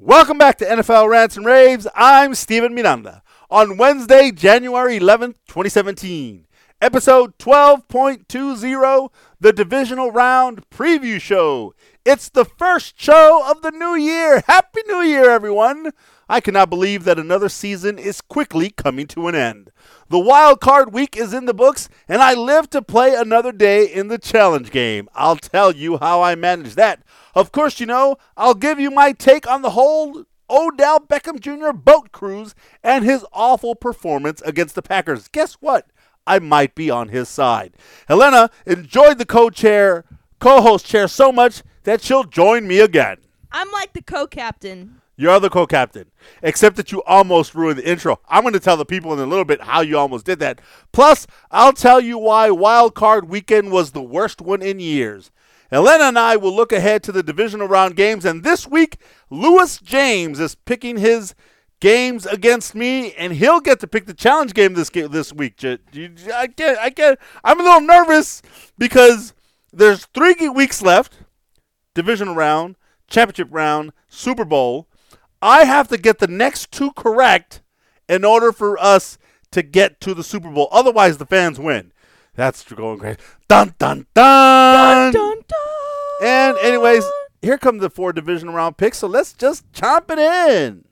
Welcome back to NFL Rants and Raves. I'm Steven Miranda. On Wednesday, January 11th, 2017, episode 12.20, the Divisional Round Preview Show. It's the first show of the new year. Happy New Year, everyone. I cannot believe that another season is quickly coming to an end. The wild card week is in the books, and I live to play another day in the challenge game. I'll tell you how I manage that. Of course, I'll give you my take on the whole Odell Beckham Jr. boat cruise and his awful performance against the Packers. Guess what? I might be on his side. Helena enjoyed the co-host chair so much that she'll join me again. I'm like the co-captain. You're the co-captain, except that you almost ruined the intro. I'm going to tell the people in a little bit how you almost did that. Plus, I'll tell you why Wild Card Weekend was the worst one in years. Elena and I will look ahead to the divisional round games, and this week, Lewis James is picking his games against me, and he'll get to pick the challenge game this week. I'm a little nervous because there's 3 weeks left, divisional round, championship round, Super Bowl. I have to get the next 2 correct in order for us to get to the Super Bowl. Otherwise, the fans win. That's going great. Dun, dun, dun. Dun, dun, dun. And anyways, here come the 4 divisional round picks. So let's just chomp it in.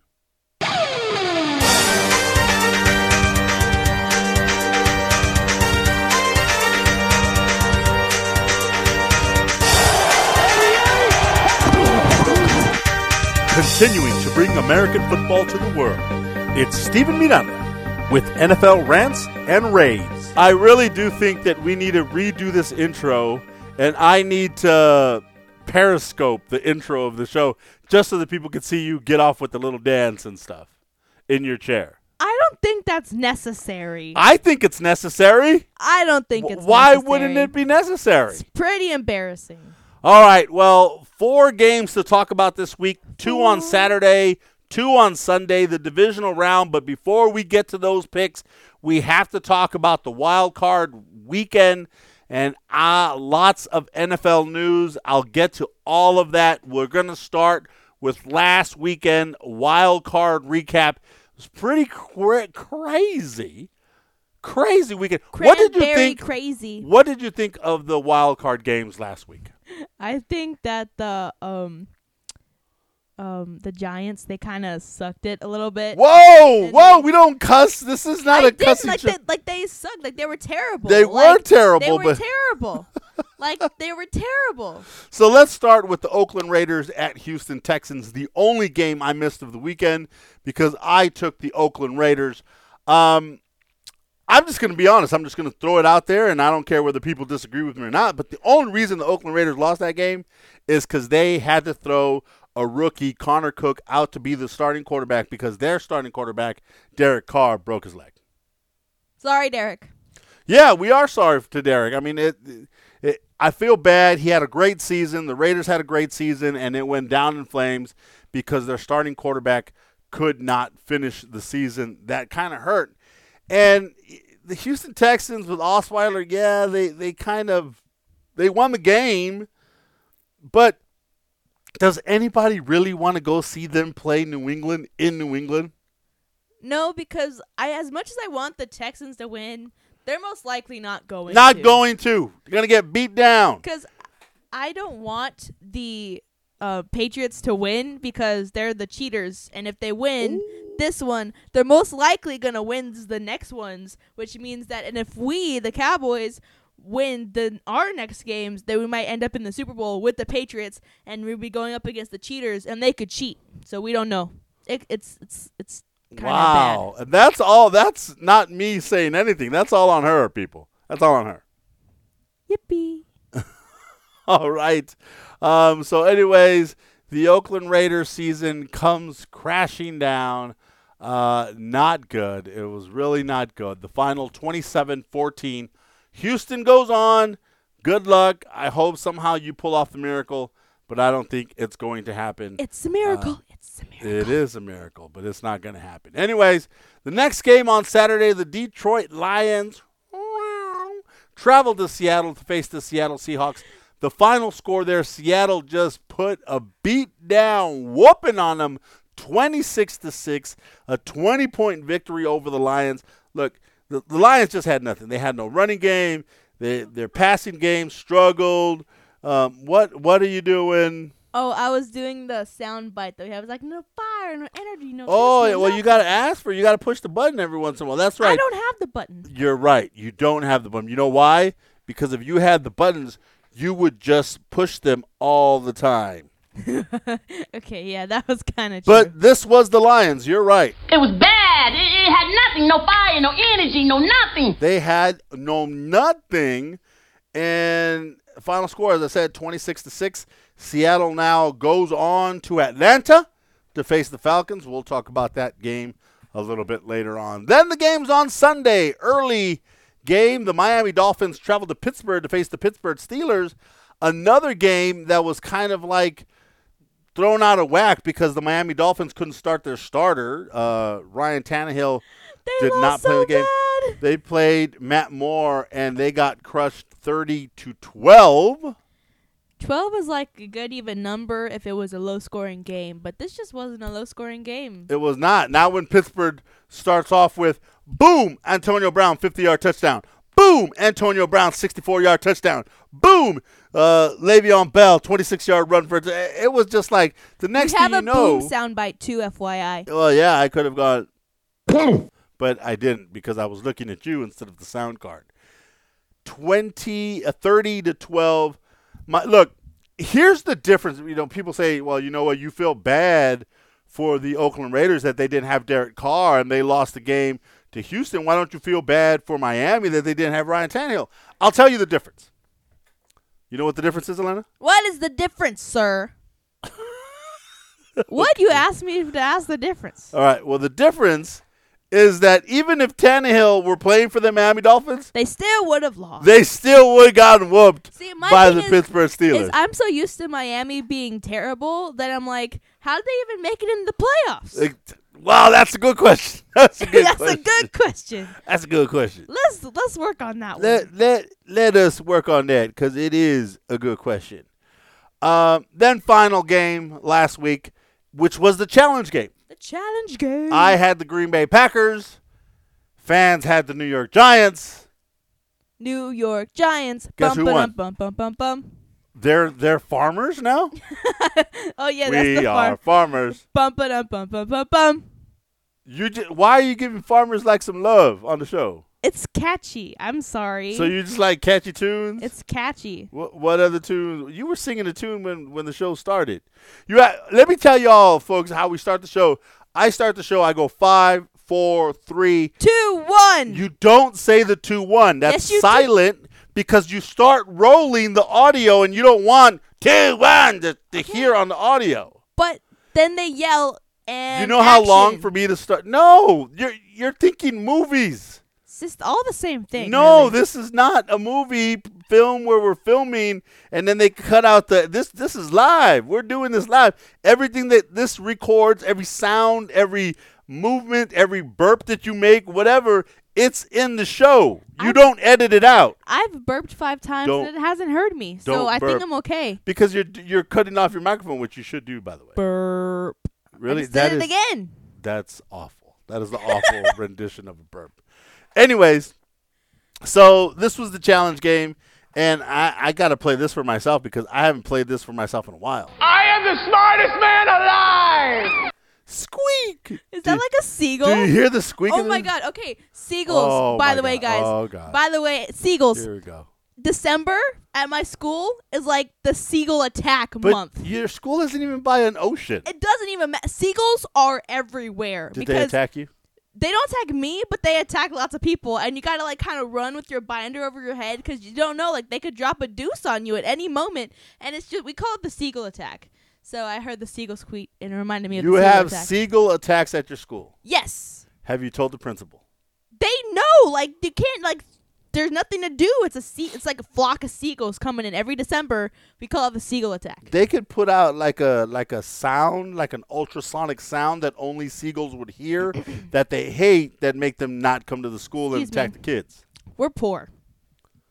Continuing to bring American football to the world, it's Steven Miranda with NFL Rants and Raves. I really do think that we need to redo this intro, and I need to periscope the intro of the show just so that people can see you get off with the little dance and stuff in your chair. I don't think that's necessary. I think it's necessary. I don't think it's Why necessary. wouldn't it be necessary? It's pretty embarrassing. All right, well, 4 games to talk about this week, 2 on Saturday, 2 on Sunday, the divisional round. But before we get to those picks, we have to talk about the wild card weekend and lots of NFL news. I'll get to all of that. We're going to start with last weekend wild card recap. It was pretty crazy. Crazy weekend. What did you think? Crazy. What did you think of the wild card games last week? I think that the Giants, they kind of sucked it a little bit. Whoa, we don't cuss. This is not a cussing show. They sucked. Like, they were terrible. They were terrible. They were terrible. Like, they were terrible. So let's start with the Oakland Raiders at Houston Texans, the only game I missed of the weekend because I took the Oakland Raiders. I'm just going to be honest. I'm just going to throw it out there, and I don't care whether people disagree with me or not. But the only reason the Oakland Raiders lost that game is because they had to throw a rookie, Connor Cook, out to be the starting quarterback because their starting quarterback, Derek Carr, broke his leg. Sorry, Derek. Yeah, we are sorry to Derek. I mean, I feel bad. He had a great season. The Raiders had a great season, and it went down in flames because their starting quarterback could not finish the season. That kind of hurt. And the Houston Texans with Osweiler, yeah, they won the game, but does anybody really want to go see them play New England in New England? No, because as much as I want the Texans to win, they're most likely not going to. Not going to. They're going to get beat down. Because I don't want the Patriots to win because they're the cheaters, and if they win this one, they're most likely going to win the next ones, which means that, and if we, the Cowboys, win our next games, then we might end up in the Super Bowl with the Patriots, and we'll be going up against the cheaters, and they could cheat. So we don't know. It's kind of wow. Bad. And that's all. That's not me saying anything. That's all on her, people. That's all on her. Yippee. All right. So anyways, the Oakland Raiders season comes crashing down. Not good. It was really not good. The final 27-14. Houston goes on. Good luck. I hope somehow you pull off the miracle, but I don't think it's going to happen. It's a miracle. It's a miracle. It is a miracle, but it's not going to happen. Anyways, the next game on Saturday, the Detroit Lions traveled to Seattle to face the Seattle Seahawks. The final score there, Seattle just put a beat down, whooping on them, 26-6, a 20-point victory over the Lions. Look, the Lions just had nothing. They had no running game. Their passing game struggled. What are you doing? Oh, I was doing the sound bite that we have. It's like, no fire, no energy, no. Oh, this, no well, nothing. you got to ask for it. You got to push the button every once in a while. That's right. I don't have the button. You're right. You don't have the button. You know why? Because if you had the buttons, you would just push them all the time. Okay, yeah, that was kind of true. But this was the Lions. You're right. It was bad. It had nothing. No fire, no energy, no nothing. They had no nothing. And final score, as I said, 26-6. Seattle now goes on to Atlanta to face the Falcons. We'll talk about that game a little bit later on. Then the game's on Sunday. Early game. The Miami Dolphins travel to Pittsburgh to face the Pittsburgh Steelers. Another game that was kind of like thrown out of whack because the Miami Dolphins couldn't start their starter. Ryan Tannehill did not play the game. Bad. They played Matt Moore, and they got crushed 30-12. 12 is like a good even number if it was a low-scoring game, but this just wasn't a low-scoring game. It was not. Now when Pittsburgh starts off with, boom, Antonio Brown, 50-yard touchdown. Boom, Antonio Brown, 64-yard touchdown. Boom, Le'Veon Bell, 26-yard run for it. It was just like the next we thing have you a know. boom soundbite too, FYI. Well, yeah, I could have gone, boom, but I didn't because I was looking at you instead of the sound card. 30-12. Look, here's the difference. You know, people say, well, you know what, you feel bad for the Oakland Raiders that they didn't have Derek Carr and they lost the game to Houston. Why don't you feel bad for Miami that they didn't have Ryan Tannehill? I'll tell you the difference. You know what the difference is, Elena? What is the difference, sir? What? You asked me to ask the difference. All right, well, the difference is that even if Tannehill were playing for the Miami Dolphins, They still would have lost. they still would have gotten whooped See, my by thing the Pittsburgh Steelers. is I'm so used to Miami being terrible that I'm like, how did they even make it into the playoffs? Wow, that's a good question. That's a good That's question. a good question. That's a good question. Let's work on that one. Let us work on that because it is a good question. Then final game last week, which was the challenge game. The challenge game. I had the Green Bay Packers. Fans had the New York Giants. New York Giants. Guess who won? Bum, bum, bum, bum. They're farmers now? Oh yeah, that's We the are farm. farmers. Bum, bum, bum, bum, bum, bum. Why are you giving farmers like some love on the show? It's catchy. I'm sorry. So you just like catchy tunes? It's catchy. What other tunes? You were singing a tune when the show started. Let me tell y'all, folks, how we start the show. I start the show. I go 5, 4, 3, 2, 1. You don't say the 2-1. That's Yes, you do. silent because you start rolling the audio and you don't want 2-1 to hear on the audio. But then they yell and You know how long action. for me to start? No, you're thinking movies. It's just all the same thing. No, really. this is not a movie film where we're filming and then they cut out this is live. We're doing this live. Everything that this records, every sound, every movement, every burp that you make, whatever, it's in the show. You don't edit it out I've burped 5 times Don't- and it hasn't heard me. So don't I burp. think I'm okay. because you're cutting off your microphone, which you should do, by the way. Burp. Really, I just did it again. That's awful. That is the awful rendition of a burp. Anyways, so this was the challenge game, and I got to play this for myself because I haven't played this for myself in a while. I am the smartest man alive! Squeak! Is that like a seagull? Do you hear the squeak? Oh of my this? god. Okay, seagulls. Oh by my the way, God. guys. Oh God. By the way, seagulls. Here we go. December at my school is like the seagull attack But month. your school isn't even by an ocean. It doesn't even matter. Seagulls are everywhere Did because they attack you? they don't attack me, but they attack lots of people, and you gotta like kind of run with your binder over your head because you don't know, like they could drop a deuce on you at any moment, and it's just we call it the seagull attack. So I heard the seagull squeak, and it reminded me of You the seagull have attack. seagull attacks at your school. Yes, Have you told the principal? they know. Like you can't like. There's nothing to do. It's like a flock of seagulls coming in every December. We call it the seagull attack. They could put out like a sound, like an ultrasonic sound that only seagulls would hear that they hate that make them not come to the school and Excuse me. attack the kids. We're poor.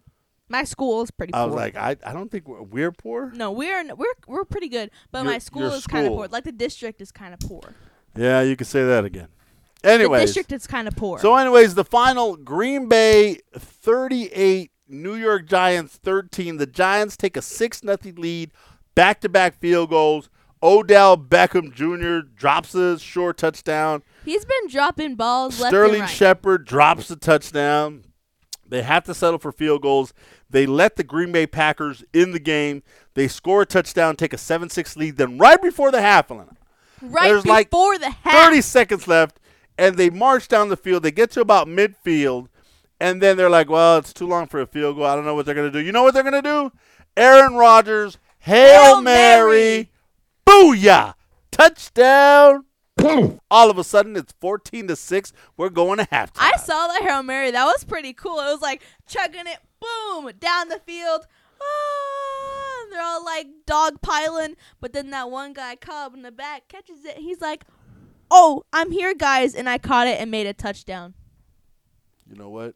My school is pretty poor. I was like, I don't think we're poor. No, we're pretty good, but my school your is kind of school. poor. Like the district is kind of poor. Yeah, you could say that again. The Anyways, district is kind of poor. so anyways, the final Green Bay 38, New York Giants 13. The Giants take a 6-0 lead, back-to-back field goals. Odell Beckham Jr. drops a short touchdown. He's been dropping balls left Sterling and right. Shepard drops a touchdown. They have to settle for field goals. They let the Green Bay Packers in the game. They score a touchdown, take a 7-6 lead. Then right before the half, Elena, Right there's before like the half. 30 seconds left, and they march down the field. They get to about midfield, and then they're like, well, it's too long for a field goal. I don't know what they're going to do. You know what they're going to do? Aaron Rodgers, Hail Mary, booyah, touchdown. All of a sudden, it's 14-6. We're going to halftime. I saw the Hail Mary. That was pretty cool. It was like chugging it, boom, down the field. Ah, and they're all like dog piling. But then that one guy, Cobb, in the back, catches it. He's like, oh, I'm here, guys. And I caught it and made a touchdown. You know what?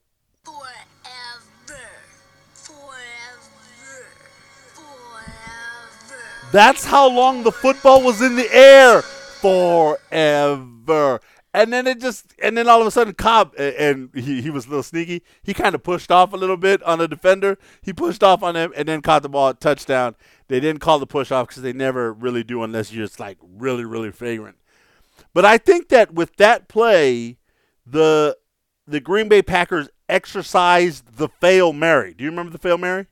That's how long the football was in the air. Forever. And then all of a sudden Cobb, and he was a little sneaky. He kind of pushed off a little bit on a defender. He pushed off on him and then caught the ball at touchdown. They didn't call the push off because they never really do unless you're just like really, really flagrant. But I think that with that play, the Green Bay Packers exercised the Fail Mary. Do you remember the Fail Mary?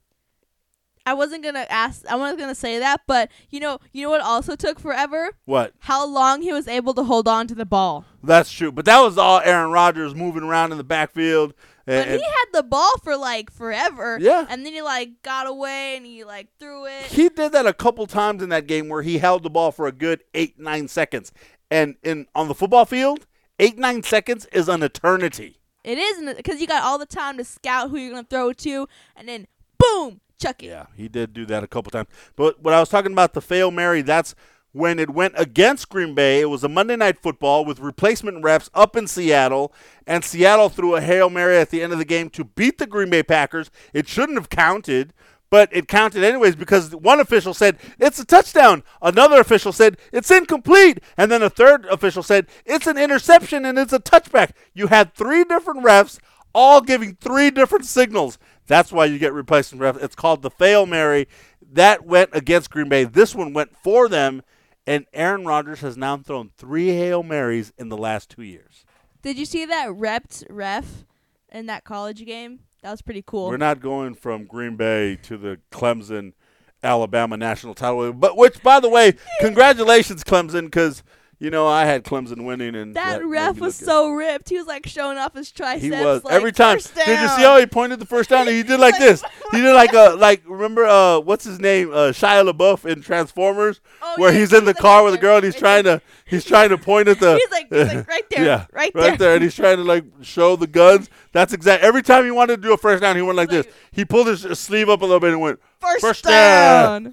I wasn't gonna say that, but you know what also took forever? What? How long he was able to hold on to the ball. That's true. But that was all Aaron Rodgers moving around in the backfield. But he had the ball for like forever. Yeah. And then he like got away and he like threw it. He did that a couple times in that game where he held the ball for a good 8-9 seconds. And on the football field, 8-9 seconds is an eternity. It is, because you got all the time to scout who you're gonna throw to, and then boom, chuck it. Yeah, he did do that a couple times. But when I was talking about the Fail Mary, that's when it went against Green Bay. It was a Monday Night Football with replacement reps up in Seattle, and Seattle threw a Hail Mary at the end of the game to beat the Green Bay Packers. It shouldn't have counted, but it counted anyways because one official said, it's a touchdown. Another official said, it's incomplete. And then a third official said, it's an interception and it's a touchback. You had three different refs all giving three different signals. That's why you get replacement refs. It's called the Fail Mary. That went against Green Bay. This one went for them. And Aaron Rodgers has now thrown 3 Hail Marys in the last 2 years. Did you see that ref in that college game? That was pretty cool. We're not going from Green Bay to the Clemson, Alabama national title. But which, by the way, congratulations, Clemson, because, you know, I had Clemson winning. And that ref was so ripped. He was like showing off his triceps. He was. Like, Every time. first down. Did you see how he pointed the first down? He did like this. He did like remember, what's his name? Shia LaBeouf in Transformers, where he's in the car with a girl and he's trying to point at the. He's like right there. Yeah, right there. And he's trying to like show the guns. That's exact. Every time he wanted to do a first down, he went like this. He pulled his sleeve up a little bit and went, first down.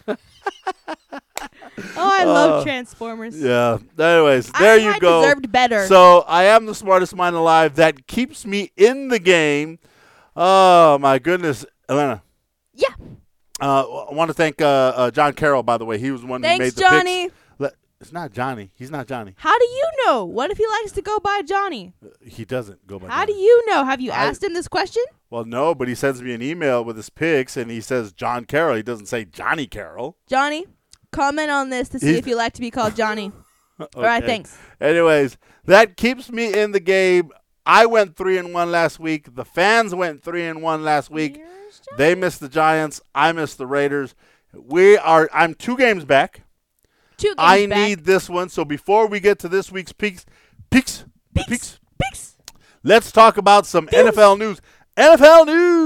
Oh, I love Transformers. Yeah. Anyways, there you go. I deserved better. So I am the smartest mind alive. That keeps me in the game. Oh, my goodness. Elena. Yeah. I want to thank John Carroll, by the way. He was the one who made the Johnny. picks. It's not Johnny. He's not Johnny. How do you know? What if he likes to go by Johnny? He doesn't go by How Johnny. do you know? Have you asked him this question? Well, no, but he sends me an email with his picks, and he says John Carroll. He doesn't say Johnny Carroll. Johnny, comment on this to see if you like to be called Johnny. Okay. All right, thanks. Anyways, that keeps me in the game. I went 3-1 last week. The fans went 3-1 last week. They missed the Giants. I missed the Raiders. I'm 2 games back. 2 games I back. need this one. So before we get to this week's peaks, Peaks. let's talk about some NFL news. NFL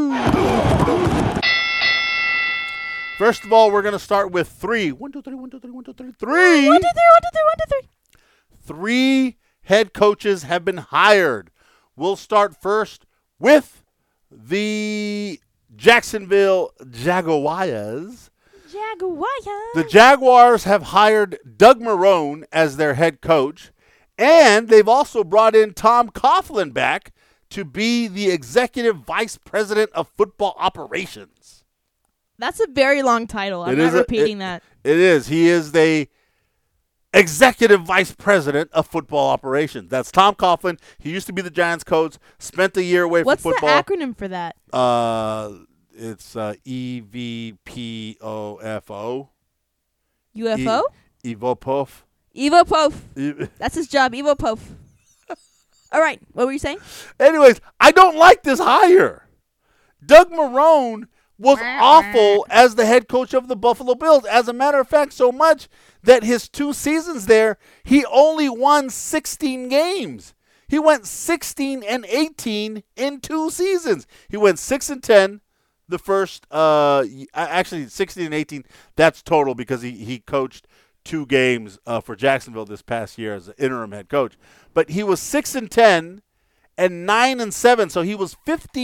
news. First of all, we're going to start with 3. 1, 2, 3, 1, 2, 3, 1, 2, 3, 3. 1, 2, 3, 1, 2, 3, 1, 2, 3. 3 head coaches have been hired. We'll start first with the Jacksonville Jaguars. The Jaguars have hired Doug Marrone as their head coach, and they've also brought in Tom Coughlin back to be the executive vice president of football operations. That's a very long title. I'm not repeating that. It is. He is the executive vice president of football operations. That's Tom Coughlin. He used to be the Giants coach, spent a year away What's from football. What's the acronym for that? It's EVPOFO. UFO? EVOPOF. Evo Pof. That's his job, Evo Pof. All right, what were you saying? Anyways, I don't like this hire. Doug Marrone was awful as the head coach of the Buffalo Bills. As a matter of fact, so much that his 2 seasons there, he only won 16 games. He went 16-18 in 2 seasons. He went 6-10 the first, actually 16-18. That's total because he coached 2 games for Jacksonville this past year as an interim head coach. But he was 6-10 and 9-7. So he was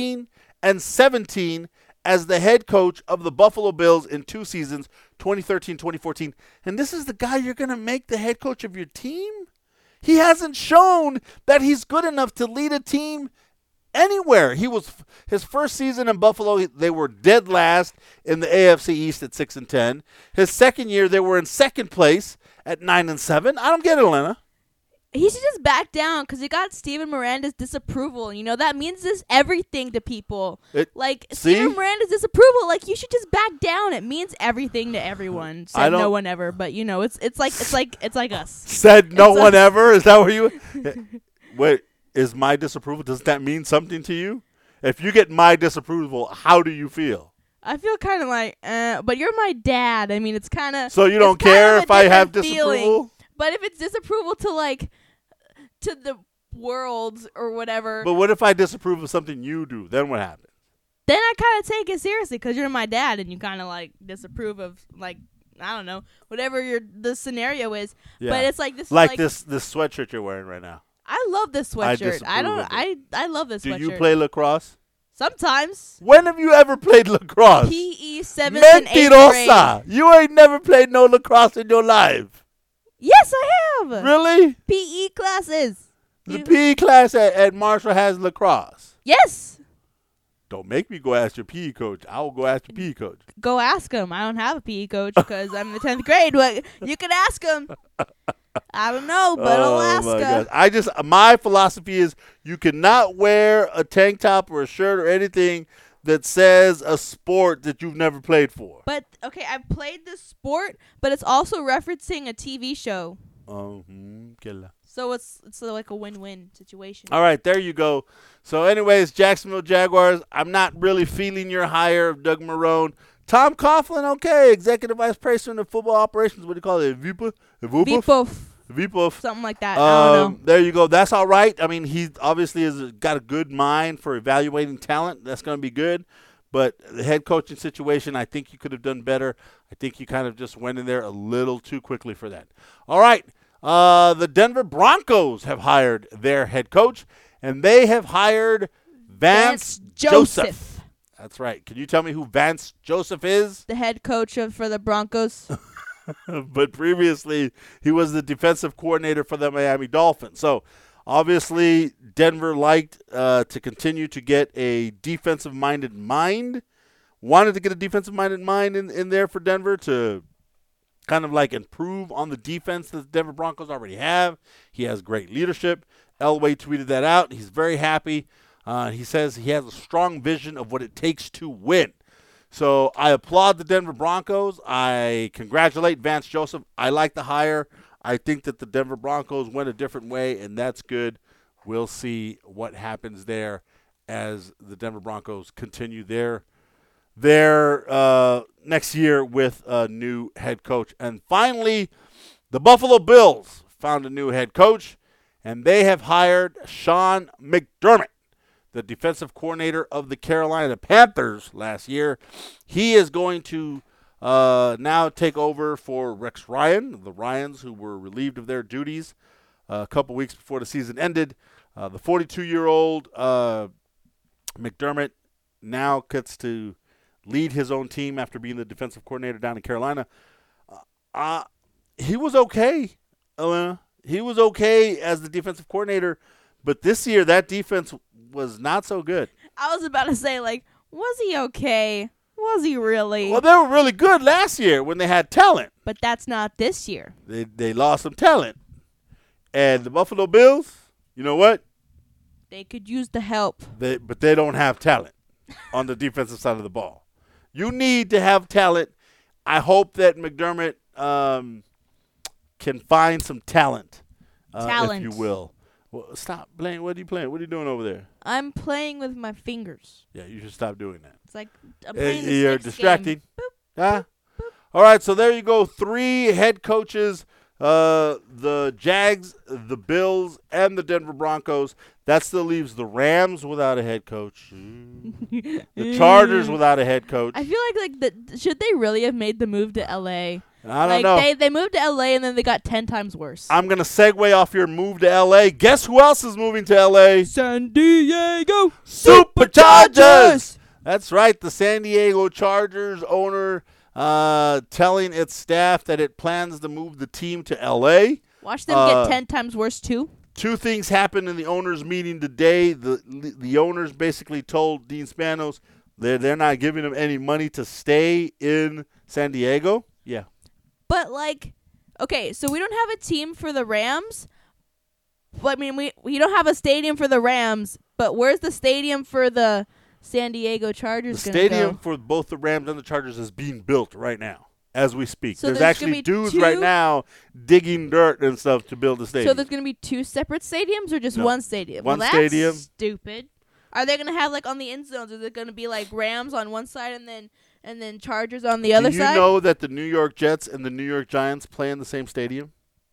15-17 as the head coach of the Buffalo Bills in 2 seasons, 2013, 2014. And this is the guy you're going to make the head coach of your team? He hasn't shown that he's good enough to lead a team anywhere. He was his first season in Buffalo, they were dead last in the AFC East at 6-10. His second year, they were in second place at 9-7. I don't get it, Elena. He should just back down because he got Steven Miranda's disapproval. You know, that means this everything to people. Steven Miranda's disapproval, you should just back down. It means everything to everyone. Said no one ever, but it's like us. Said no one ever? Is that what you Wait, is my disapproval, does that mean something to you? If you get my disapproval, how do you feel? I feel kind of like, but you're my dad. I mean, it's kind of. So you don't care if I have disapproval? Feeling. But if it's disapproval to to the world or whatever. But what if I disapprove of something you do? Then what happens? Then I kind of take it seriously because you're my dad and you kind of disapprove of I don't know, whatever the scenario is. Yeah. But it's this sweatshirt you're wearing right now. I love this sweatshirt. I love this sweatshirt. Do you play lacrosse? Sometimes. When have you ever played lacrosse? PE 7th and 8th grade. You ain't never played no lacrosse in your life. Yes, I have. Really? PE classes. The PE class at Marshall has lacrosse. Yes. Don't make me go ask your PE coach. I will go ask your PE coach. Go ask him. I don't have a PE coach because I'm in the 10th grade. But you can ask him. I don't know, but Alaska. My philosophy is you cannot wear a tank top or a shirt or anything that says a sport that you've never played for. But, okay, I've played this sport, but it's also referencing a TV show. So it's like a win-win situation. All right, there you go. So anyways, Jacksonville Jaguars, I'm not really feeling your hire of Doug Marrone. Tom Coughlin, okay, Executive Vice President of Football Operations. What do you call it? VPOF. Something like that. I don't know. There you go. That's all right. I mean, he obviously has got a good mind for evaluating talent. That's going to be good. But the head coaching situation, I think you could have done better. I think you kind of just went in there a little too quickly for that. All right. The Denver Broncos have hired their head coach, and they have hired Vance Joseph. That's right. Can you tell me who Vance Joseph is? The head coach for the Broncos. But previously, he was the defensive coordinator for the Miami Dolphins. So, obviously, Denver liked to continue to get a defensive-minded mind. Wanted to get a defensive-minded mind in there for Denver to kind of improve on the defense that the Denver Broncos already have. He has great leadership. Elway tweeted that out. He's very happy. He says he has a strong vision of what it takes to win. So I applaud the Denver Broncos. I congratulate Vance Joseph. I like the hire. I think that the Denver Broncos went a different way, and that's good. We'll see what happens there as the Denver Broncos continue their next year with a new head coach. And finally, the Buffalo Bills found a new head coach, and they have hired Sean McDermott, the defensive coordinator of the Carolina Panthers last year. He is going to now take over for Rex Ryan, the Ryans who were relieved of their duties a couple weeks before the season ended. The 42-year-old McDermott now gets to lead his own team after being the defensive coordinator down in Carolina. He was okay, Elena. He was okay as the defensive coordinator, but this year that defense was not so good. I was about to say, like, was he okay? Was he really? Well, they were really good last year when they had talent. But that's not this year. They lost some talent. And the Buffalo Bills, you know what? They could use the help. But they don't have talent on the defensive side of the ball. You need to have talent. I hope that McDermott can find some talent, if you will. Well, stop, Blaine. What are you playing? What are you doing over there? I'm playing with my fingers. Yeah, you should stop doing that. It's like I'm playing the You're Six distracting. game. Boop. Huh? All right, so there you go. 3 head coaches, the Jags, the Bills, and the Denver Broncos. That still leaves the Rams without a head coach. The Chargers without a head coach. I feel like should they really have made the move to L.A.? I don't know. They moved to L.A. and then they got 10 times worse. I'm going to segue off your move to L.A. Guess who else is moving to L.A.? San Diego Superchargers! That's right. The San Diego Chargers owner telling its staff that it plans to move the team to L.A. Watch them get 10 times worse, too. 2 things happened in the owners' meeting today. The owners basically told Dean Spanos they're not giving him any money to stay in San Diego. Yeah. But, like, okay, so we don't have a team for the Rams. But, I mean, we don't have a stadium for the Rams, but where's the stadium for the San Diego Chargers The going to go? stadium for both the Rams and the Chargers is being built right now as we speak. So there's there's actually gonna be dudes 2? right now digging dirt and stuff to build the stadium. So there's going to be 2 separate stadiums or just No. one stadium? One well, stadium. That's stupid. Are they going to have, like, on the end zones, is it going to be, like, Rams on one side and then Chargers on the other Do you side? know that the New York Jets and the New York Giants play in the same stadium?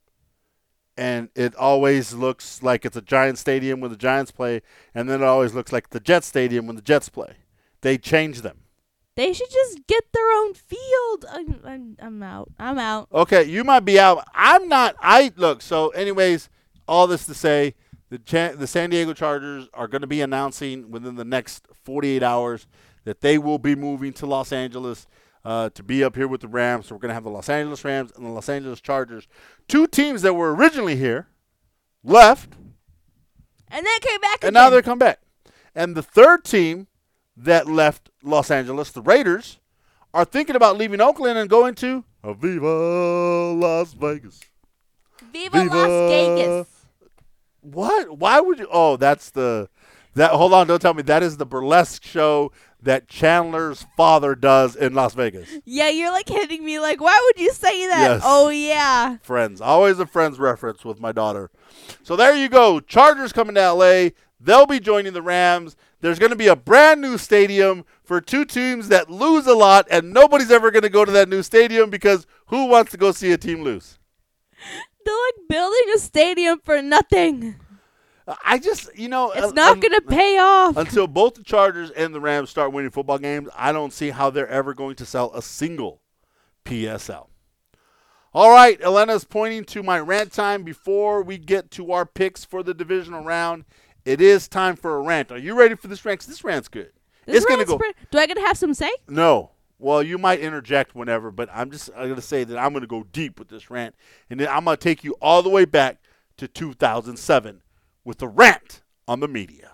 And it always looks like it's a Giant stadium when the Giants play, and then it always looks like the Jets stadium when the Jets play. They change them. They should just get their own field. I'm out. I'm out. Okay, you might be out. I'm not. Look. So, anyways, all this to say, the San Diego Chargers are going to be announcing within the next 48 hours that they will be moving to Los Angeles to be up here with the Rams. So we're going to have the Los Angeles Rams and the Los Angeles Chargers, 2 teams that were originally here, left, And then came back and again. now they come back. And the third team that left Los Angeles, the Raiders, are thinking about leaving Oakland and going to Viva Las Vegas. Viva Las Vegas. What? Why would you? Oh, hold on, don't tell me. That is the burlesque show that Chandler's father does in Las Vegas. Yeah, you're like hitting me like, why would you say that? Yes. Oh, yeah. Friends. Always a Friends reference with my daughter. So there you go. Chargers coming to L.A. They'll be joining the Rams. There's going to be a brand new stadium for 2 teams that lose a lot, and nobody's ever going to go to that new stadium because who wants to go see a team lose? They're like building a stadium for nothing. I just, It's not going to pay off. Until both the Chargers and the Rams start winning football games, I don't see how they're ever going to sell a single PSL. All right, Elena's pointing to my rant time. Before we get to our picks for the divisional round, it is time for a rant. Are you ready for this rant? 'Cause this rant's good. It's going to go. Do I get to have some say? No. Well, you might interject whenever, but I'm going to say that I'm going to go deep with this rant, and then I'm going to take you all the way back to 2007 with a rant on the media.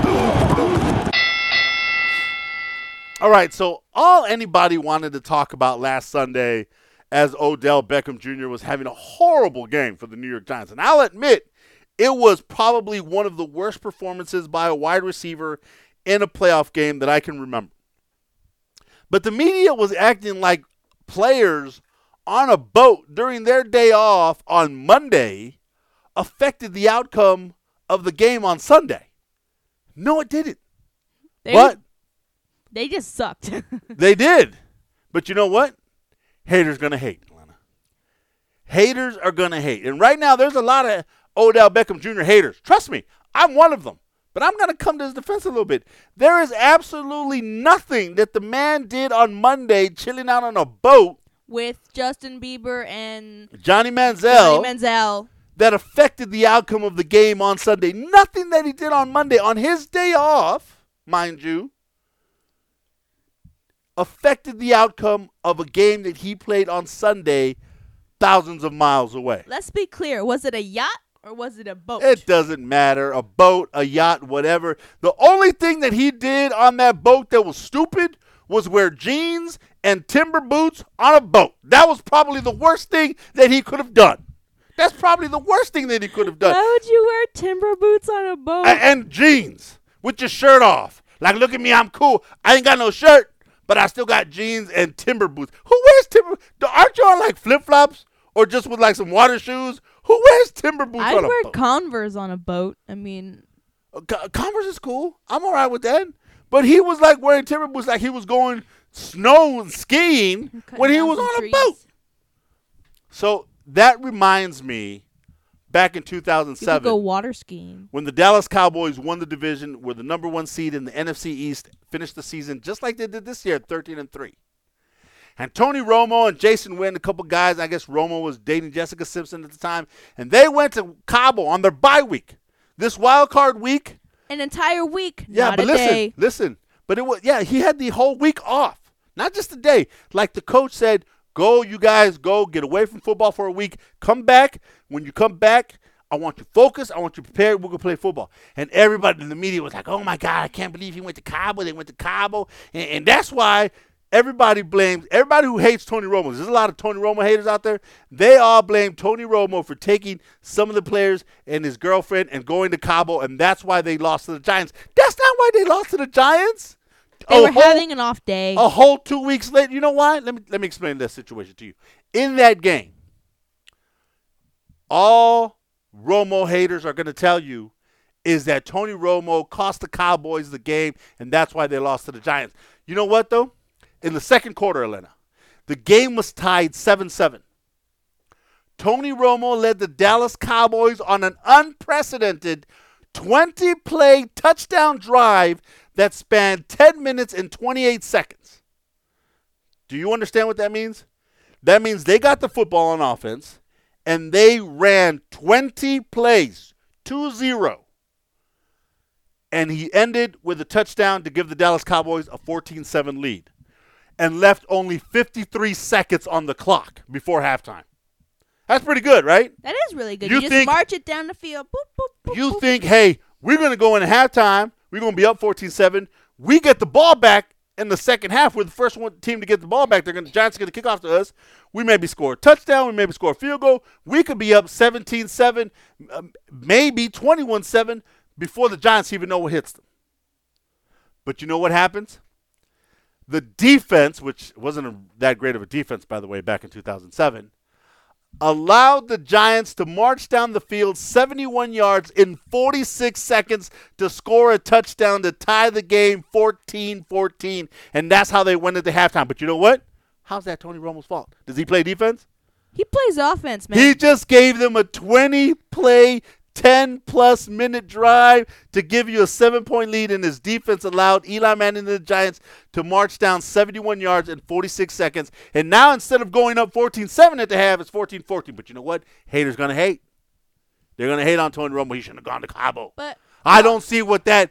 All right, so all anybody wanted to talk about last Sunday as Odell Beckham Jr. was having a horrible game for the New York Giants. And I'll admit, it was probably one of the worst performances by a wide receiver in a playoff game that I can remember. But the media was acting like players on a boat during their day off on Monday affected the outcome of the game on Sunday. No, it didn't. They just sucked. They did. But you know what? Haters going to hate, Atlanta. Haters are going to hate. And right now, there's a lot of Odell Beckham Jr. haters. Trust me, I'm one of them. But I'm going to come to his defense a little bit. There is absolutely nothing that the man did on Monday chilling out on a boat with Justin Bieber and Johnny Manziel that affected the outcome of the game on Sunday. Nothing that he did on Monday, on his day off, mind you, affected the outcome of a game that he played on Sunday thousands of miles away. Let's be clear. Was it a yacht or was it a boat? It doesn't matter. A boat, a yacht, whatever. The only thing that he did on that boat that was stupid was wear jeans and timber boots on a boat. That was probably the worst thing that he could have done. That's probably the worst thing that he could have done. Why would you wear timber boots on a boat? And jeans with your shirt off. Like, look at me, I'm cool. I ain't got no shirt, but I still got jeans and timber boots. Who wears timber? Aren't you on like flip-flops or just with like some water shoes? Who wears timber boots I'd on a wear boat? Converse on a boat. I mean, Converse is cool. I'm all right with that. But he was like wearing timber boots like he was going snow and skiing when he was on a boat. So that reminds me, back in You could 2007, go water skiing. when the Dallas Cowboys won the division, were the number 1 seed in the NFC East, finished the season just like they did this year, 13-3. And Tony Romo and Jason Wynn, a couple guys, I guess Romo was dating Jessica Simpson at the time, and they went to Cabo on their bye week. This wild card week. An entire week, Yeah, not but a day. listen. But it was, he had the whole week off, not just a day. Like the coach said, go, you guys, go, get away from football for a week. Come back. When you come back, I want you focused. I want you prepared. We're going to play football. And everybody in the media was like, oh, my God, I can't believe he went to Cabo. They went to Cabo. And that's why everybody who hates Tony Romo. There's a lot of Tony Romo haters out there. They all blame Tony Romo for taking some of the players and his girlfriend and going to Cabo, and that's why they lost to the Giants. That's not why they lost to the Giants. They were having an off day. A whole 2 weeks later. You know why? Let me explain this situation to you. In that game, all Romo haters are going to tell you is that Tony Romo cost the Cowboys the game, and that's why they lost to the Giants. You know what, though? In the second quarter, Elena, the game was tied 7-7. Tony Romo led the Dallas Cowboys on an unprecedented 20-play touchdown drive that spanned 10 minutes and 28 seconds. Do you understand what that means? That means they got the football on offense, and they ran 20 plays, 2-0. And he ended with a touchdown to give the Dallas Cowboys a 14-7 lead and left only 53 seconds on the clock before halftime. That's pretty good, right? That is really good. You You, think- just march it down the field. Boop, boop, boop, You boop. think, hey, we're going to go in halftime. We're going to be up 14-7. We get the ball back in the second half. We're the first one team to get the ball back. The Giants are going to kick off to us. We maybe score a touchdown. We maybe score a field goal. We could be up 17-7, maybe 21-7 before the Giants even know what hits them. But you know what happens? The defense, which wasn't that great of a defense, by the way, back in 2007, allowed the Giants to march down the field 71 yards in 46 seconds to score a touchdown to tie the game 14-14. And that's how they went into halftime. But you know what? How's that Tony Romo's fault? Does he play defense? He plays offense, man. He just gave them a 20-play, 10-plus minute drive to give you a 7-point lead, and his defense allowed Eli Manning and the Giants to march down 71 yards in 46 seconds. And now instead of going up 14-7 at the half, it's 14-14. But you know what? Haters going to hate. They're going to hate on Tony Romo. He shouldn't have gone to Cabo. But I don't see what that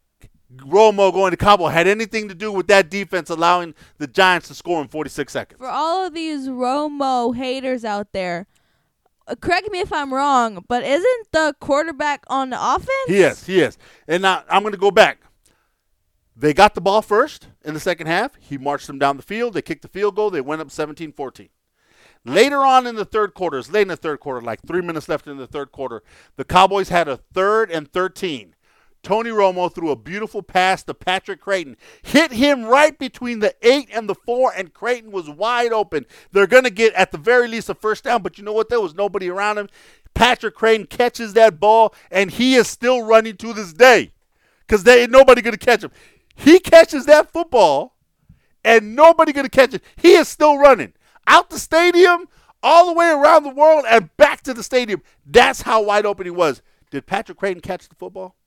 Romo going to Cabo had anything to do with that defense allowing the Giants to score in 46 seconds. for all of these Romo haters out there, correct me if I'm wrong, but isn't the quarterback on the offense? He is. And now I'm going to go back. They got the ball first in the second half. He marched them down the field. They kicked the field goal. They went up 17-14. Later on in the third quarter, it's late in the third quarter, like 3 minutes left in the third quarter, the Cowboys had a 3rd and 13. Tony Romo threw a beautiful pass to Patrick Creighton. Hit him right between the 8 and the 4, and Creighton was wide open. They're going to get, at the very least, a first down, but you know what? There was nobody around him. Patrick Creighton catches that ball, and he is still running to this day because there ain't nobody going to catch him. He catches that football, and nobody going to catch it. He is still running. Out the stadium, all the way around the world, and back to the stadium. That's how wide open he was. Did Patrick Creighton catch the football?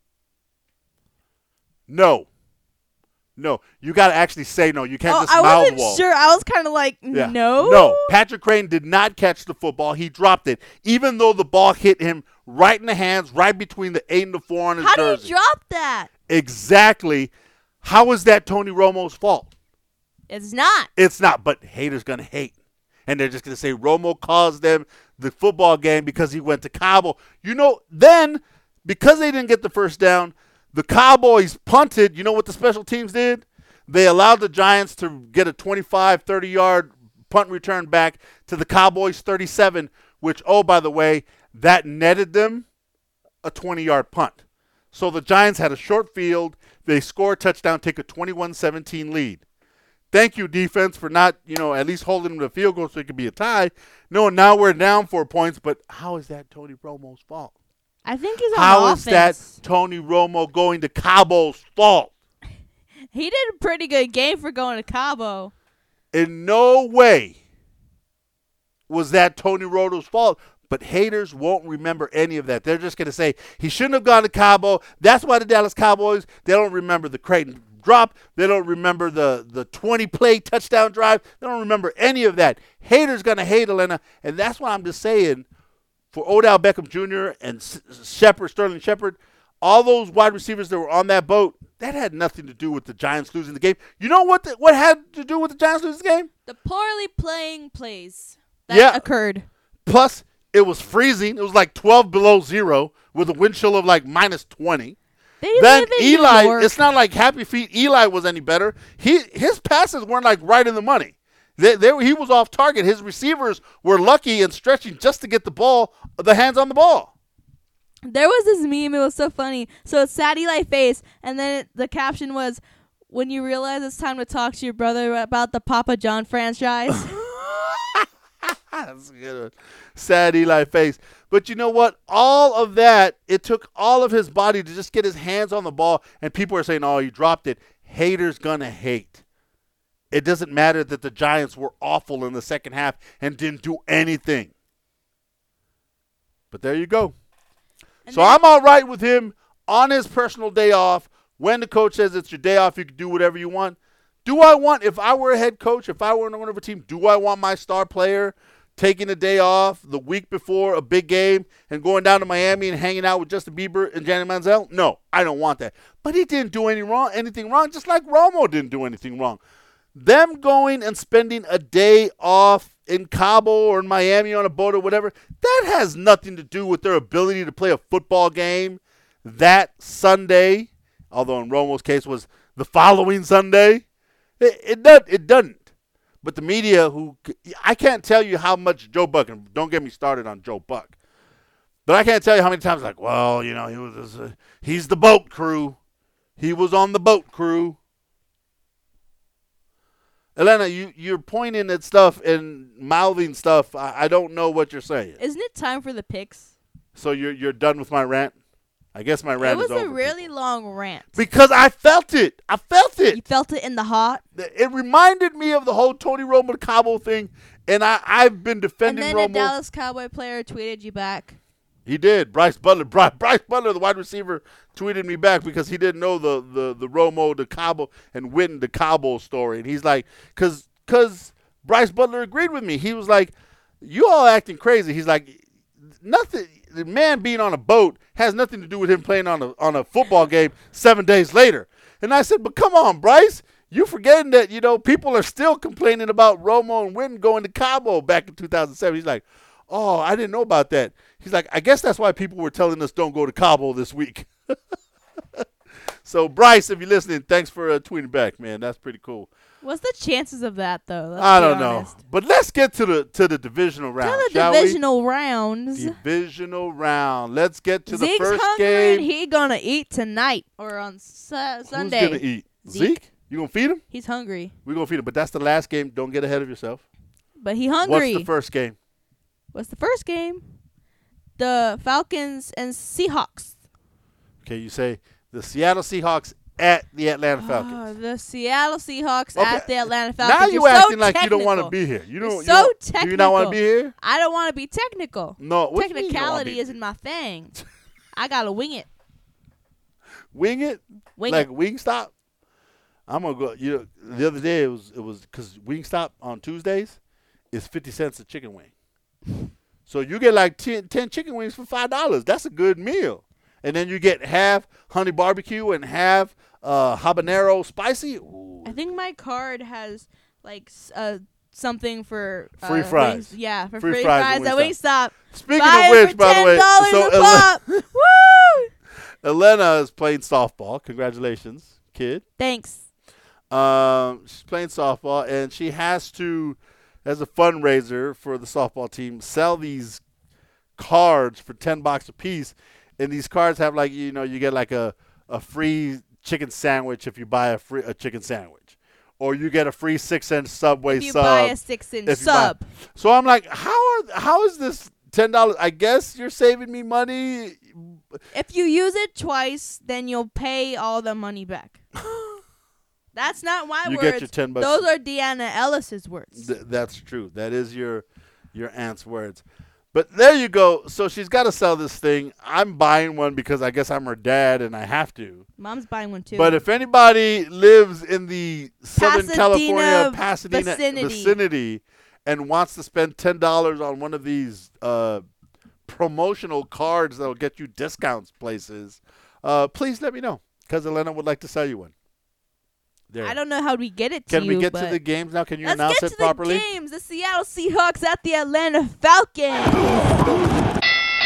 No. You got to actually say no. You can't just I mouth wasn't wall. sure. I was kind of like, Yeah. no. No. Patrick Creighton did not catch the football. He dropped it, even though the ball hit him right in the hands, right between the 8 and the 4 on his How do jersey. you drop that? Exactly. How is that Tony Romo's fault? It's not. It's not, but haters going to hate. And they're just going to say Romo caused them the football game because he went to Cabo. Then because they didn't get the first down, the Cowboys punted. You know what the special teams did? They allowed the Giants to get a 25, 30-yard punt return back to the Cowboys 37, which, oh, by the way, that netted them a 20-yard punt. So the Giants had a short field. They score a touchdown, take a 21-17 lead. Thank you, defense, for not, at least holding them to the field goal so it could be a tie. No, now we're down 4 points, but how is that Tony Romo's fault? I think he's on How offense. is that Tony Romo going to Cabo's fault? He did a pretty good game for going to Cabo. In no way was that Tony Romo's fault. But haters won't remember any of that. They're just going to say he shouldn't have gone to Cabo. That's why the Dallas Cowboys, they don't remember the Creighton drop. They don't remember the 20-play touchdown drive. They don't remember any of that. Haters going to hate Atlanta. And that's why I'm just saying for Odell Beckham Jr. and Sterling Shepard, all those wide receivers that were on that boat, that had nothing to do with the Giants losing the game. You know what had to do with the Giants losing the game? The poorly playing plays that occurred. Plus, it was freezing. It was like 12 below zero with a wind chill of like minus 20. Then Eli, it's not like Happy Feet Eli was any better. His passes weren't like right in the money. He was off target. His receivers were lucky and stretching just to get the hands on the ball. There was this meme. It was so funny. So it's sad Eli face, and then the caption was, "When you realize it's time to talk to your brother about the Papa John franchise." That's a good one. Sad Eli face. But you know what? All of that, it took all of his body to just get his hands on the ball, and people are saying, oh, he dropped it. Haters gonna hate. It doesn't matter that the Giants were awful in the second half and didn't do anything. But there you go. So I'm all right with him on his personal day off. When the coach says it's your day off, you can do whatever you want. If I were a head coach, if I were on one of a team, do I want my star player taking a day off the week before a big game and going down to Miami and hanging out with Justin Bieber and Johnny Manziel? No, I don't want that. But he didn't do anything wrong, just like Romo didn't do anything wrong. Them going and spending a day off in Cabo or in Miami on a boat or whatever, that has nothing to do with their ability to play a football game that Sunday, although in Romo's case was the following Sunday. It doesn't. But the media, I can't tell you how much Joe Buck, and don't get me started on Joe Buck, but I can't tell you how many times like, well, he's the boat crew. He was on the boat crew. Elena, you're pointing at stuff and mouthing stuff. I don't know what you're saying. Isn't it time for the picks? So you're done with my rant? I guess my rant is over. It was a really long rant. Because I felt it. You felt it in the heart? It reminded me of the whole Tony Romo Cabo thing, and I've been defending Romo. And then the Dallas Cowboy player tweeted you back. He did. Bryce Butler, the wide receiver, tweeted me back because he didn't know the Romo, the Cabo, and Witten, the Cabo story. And he's like, because Bryce Butler agreed with me. He was like, you all acting crazy. He's like, nothing. The man being on a boat has nothing to do with him playing on a football game 7 days later. And I said, but come on, Bryce. You forgetting that, people are still complaining about Romo and Witten going to Cabo back in 2007. He's like, oh, I didn't know about that. He's like, I guess that's why people were telling us don't go to Cabo this week. So, Bryce, if you're listening, thanks for tweeting back, man. That's pretty cool. What's the chances of that, though? I don't know. But let's get to the divisional round, shall we? Divisional rounds. Divisional round. Let's get to Zeke's the first hungry game. And he gonna eat tonight or on Sunday. Who's going to eat? Zeke? You going to feed him? He's hungry. We're going to feed him. But that's the last game. Don't get ahead of yourself. But he hungry. What's the first game? What's the first game? The Falcons and Seahawks. Okay, you say the Seattle Seahawks at the Atlanta Falcons. The Seattle Seahawks at the Atlanta Falcons. Now you're acting like you don't want to be here. Technical. Do you not want to be here? I don't want to be technical. No, technicality isn't my thing. I gotta wing it. Wing it? Like Wingstop? I'm gonna go. The other day it was because Wingstop on Tuesdays is 50 cents a chicken wing. So you get like 10 chicken wings for $5. That's a good meal. And then you get half honey barbecue and half habanero spicy. Ooh. I think my card has like something for Free fries. Wings. Yeah, for Free free fries fries at at Wingstop. Speaking Buy of it which, for by the way, $10 a pop. Woo! Elena is playing softball. Congratulations, kid. Thanks. She's playing softball, and she has to, as a fundraiser for the softball team, sell these cards for $10 a piece. And these cards have, like, you get like a free chicken sandwich if you buy a chicken sandwich, or you get a free 6-inch Subway If you sub. buy a 6-inch sub. So I'm like, how is this $10? I guess you're saving me money. If you use it twice, then you'll pay all the money back. That's not my You words. get your $10. Those are Deanna Ellis's words. That's true. That is your aunt's words. But there you go. So she's got to sell this thing. I'm buying one because I guess I'm her dad and I have to. Mom's buying one too. But if anybody lives in the Southern California Pasadena vicinity and wants to spend $10 on one of these promotional cards that will get you discounts places, please let me know, because Elena would like to sell you one. There. I don't know how we get it to you. Can we get to but the games now? Can you let's announce get it to properly? the games. The Seattle Seahawks at the Atlanta Falcons.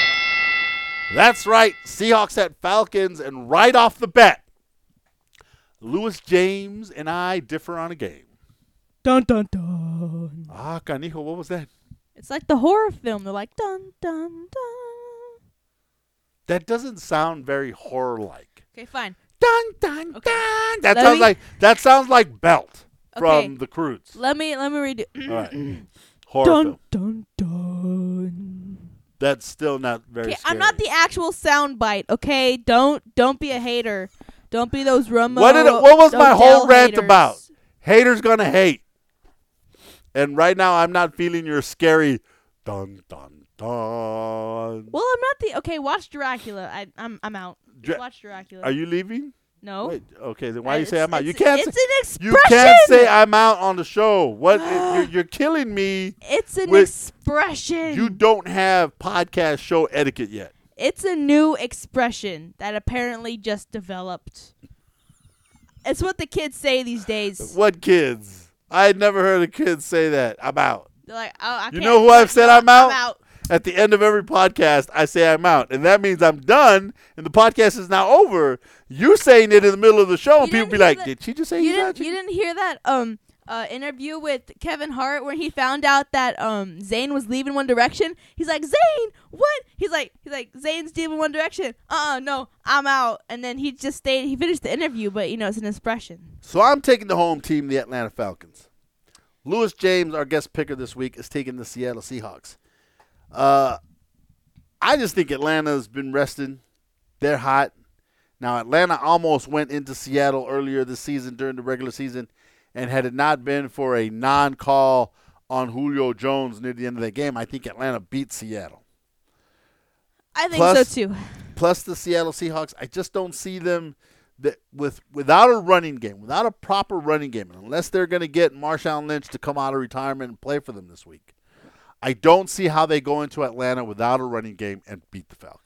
That's right. Seahawks at Falcons, and right off the bat, Lewis James and I differ on a game. Dun dun dun. Ah, canijo, what was that? It's like the horror film. They're like dun dun dun. That doesn't sound very horror-like. Okay, fine. Dun dun Okay. dun. That Let sounds like Belt Okay. from The Croods. Let me read it. All right. Horror Dun film. dun dun. That's still not very Okay, scary. I'm not the actual sound bite. Okay, don't be a hater. Don't be those Romo. What was my whole Odell rant haters. about? Haters gonna hate. And right now, I'm not feeling your scary dun dun dun. Well, I'm not the. Okay, watch Dracula. I'm out. Dra- Watch Dracula. Are you leaving? No. Wait, okay, then why you say I'm out? You It's can't. an expression. You can't say I'm out on the show. What? You're killing me. It's an with- expression. You don't have podcast show etiquette yet. It's a new expression that apparently just developed. It's what the kids say these days. What kids? I had never heard a kid say that. I'm out. They're like, oh, I You can't. know who I've said I'm out? I'm out. At the end of every podcast, I say I'm out. And that means I'm done, and the podcast is now over. You saying it in the middle of the show, and You people be didn't hear like, that- did she just say You he's out? didn't hear that interview with Kevin Hart where he found out that Zayn was leaving One Direction? He's like, Zayn, what? He's like Zayn's leaving One Direction. No, I'm out. And then he just stayed. He finished the interview, but it's an expression. So I'm taking the home team, the Atlanta Falcons. Lewis James, our guest picker this week, is taking the Seattle Seahawks. I just think Atlanta's been resting. They're hot. Now, Atlanta almost went into Seattle earlier this season during the regular season, and had it not been for a non-call on Julio Jones near the end of the game, I think Atlanta beat Seattle. I think Plus- so too. Plus the Seattle Seahawks, I just don't see them without a running game, without a proper running game, unless they're going to get Marshawn Lynch to come out of retirement and play for them this week. I don't see how they go into Atlanta without a running game and beat the Falcons.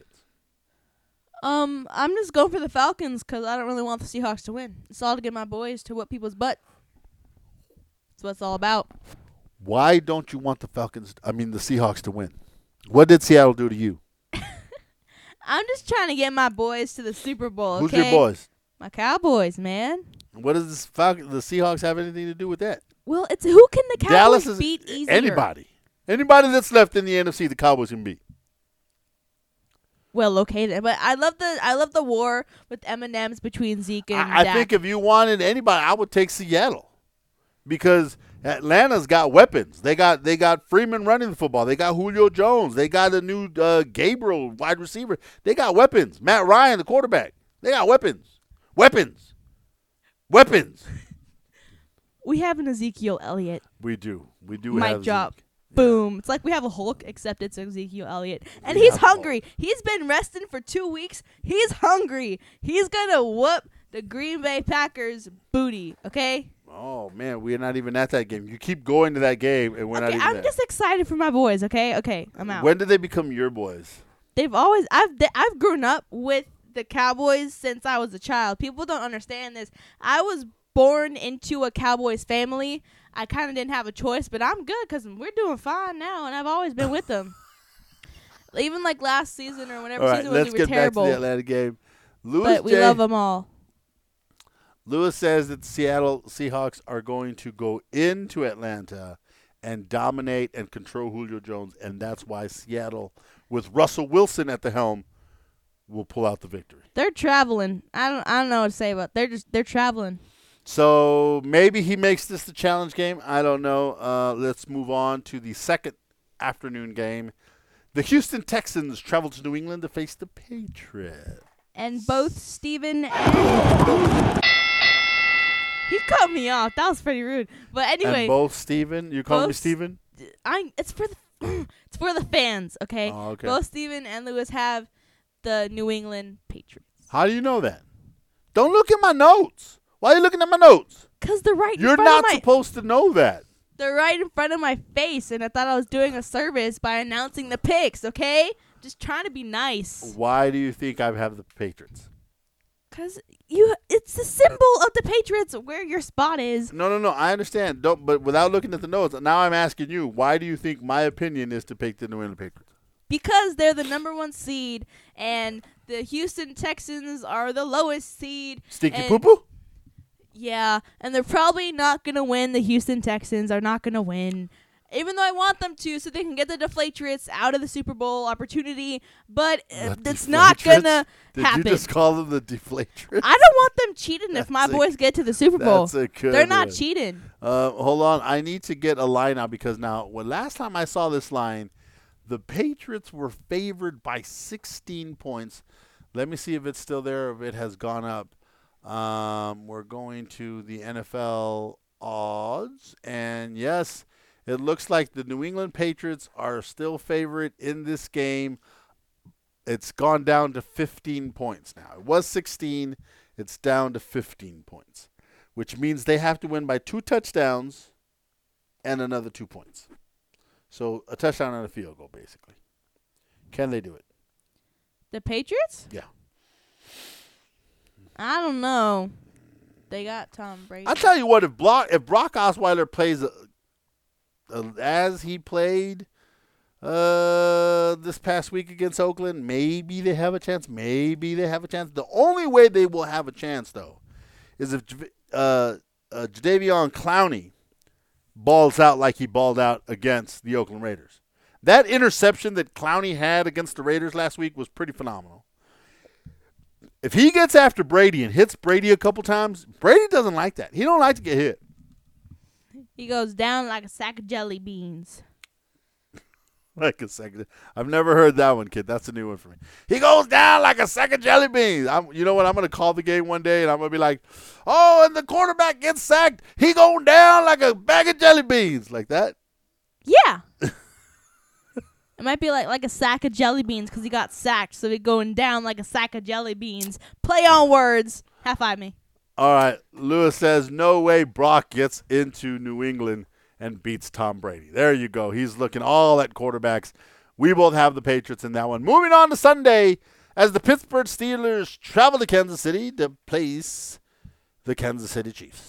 I'm just going for the Falcons because I don't really want the Seahawks to win. It's all to get my boys to whip people's butt. That's what it's all about. Why don't you want the Seahawks to win? What did Seattle do to you? I'm just trying to get my boys to the Super Bowl. Who's Okay? your boys? My Cowboys, man. What does the Seahawks have anything to do with that? Well, it's who can the Cowboys Dallas is beat easier? anybody. Anybody that's left in the NFC, the Cowboys can beat. Well, okay then, but I love the war with M&Ms between Zeke and I Dak. think if you wanted anybody, I would take Seattle, because Atlanta's got weapons. They got Freeman running the football. They got Julio Jones. They got a new Gabriel wide receiver. They got weapons. Matt Ryan, the quarterback. They got weapons. Weapons. we have an Ezekiel Elliott. We do. We do. Mic have drop. Zeke. Boom. It's like we have a Hulk, except it's Ezekiel Elliott. And We he's have a hungry. He's been resting for 2 weeks. He's hungry. He's going to whoop the Green Bay Packers booty, okay? Oh man, we're not even at that game. You keep going to that game, and we're not Okay, even I'm there. just excited for my boys, okay? Okay, I'm out. When did they become your boys? They've always I've grown up with the Cowboys since I was a child. People don't understand this. I was born into a Cowboys family. I kind of didn't have a choice, but I'm good because we're doing fine now, and I've always been with them. Even like last season or whatever All right, season was, let's we were get terrible. back to the Atlanta game. But we love them all. Lewis says that the Seattle Seahawks are going to go into Atlanta and dominate and control Julio Jones, and that's why Seattle, with Russell Wilson at the helm, will pull out the victory. They're traveling. I don't know what to say about. They're traveling. So maybe he makes this the challenge game. I don't know. Let's move on to the second afternoon game. The Houston Texans travel to New England to face the Patriots. And both Steven and he cut me off. That was pretty rude. But anyway, And both Steven, you call me Steven? It's for the it's for the fans, okay? Oh, okay. Both Steven and Lewis have the New England Patriots. How do you know that? Don't look at my notes. Why are you looking at my notes? Cause they're right. You're in front not of my, supposed to know that. They're right in front of my face, and I thought I was doing a service by announcing the picks. Okay, just trying to be nice. Why do you think I have the Patriots? Cause it's the symbol of the Patriots where your spot is. No. I understand. But without looking at the notes, now I'm asking you, why do you think my opinion is to pick the New England Patriots? Because they're the number 1 seed, and the Houston Texans are the lowest seed. Stinky and- poo-poo? Yeah, and they're probably not going to win. The Houston Texans are not going to win. Even though I want them to, so they can get the Deflatriots out of the Super Bowl opportunity, but it's not going to happen. Did you just call them the Deflatriots? I don't want them cheating if my That's boys get to the Super Bowl. That's a good They're not one. cheating. Hold on. I need to get a line out because now, last time I saw this line, the Patriots were favored by 16 points. Let me see if it's still there or if it has gone up. We're going to the NFL odds, and yes, it looks like the New England Patriots are still favorite in this game. It's gone down to 15 points now. It was 16. It's down to 15 points, which means they have to win by 2 touchdowns and another 2 points. So a touchdown and a field goal, basically. Can they do it? The Patriots? Yeah. I don't know. They got Tom Brady. I'll tell you what, if Brock Osweiler plays as he played this past week against Oakland, maybe they have a chance. The only way they will have a chance, though, is if Jadeveon Clowney balls out like he balled out against the Oakland Raiders. That interception that Clowney had against the Raiders last week was pretty phenomenal. If he gets after Brady and hits Brady a couple times, Brady doesn't like that. He don't like to get hit. He goes down like a sack of jelly beans. Like a second. I've never heard that one, kid. That's a new one for me. He goes down like a sack of jelly beans. You know what? I'm going to call the game one day, and I'm going to be like, oh, and the quarterback gets sacked. He going down like a bag of jelly beans. Like that? Yeah. It might be like a sack of jelly beans because he got sacked, so he's going down like a sack of jelly beans. Play on words. High five me. All right. Lewis says, no way Brock gets into New England and beats Tom Brady. There you go. He's looking all at quarterbacks. We both have the Patriots in that one. Moving on to Sunday, as the Pittsburgh Steelers travel to Kansas City to place the Kansas City Chiefs.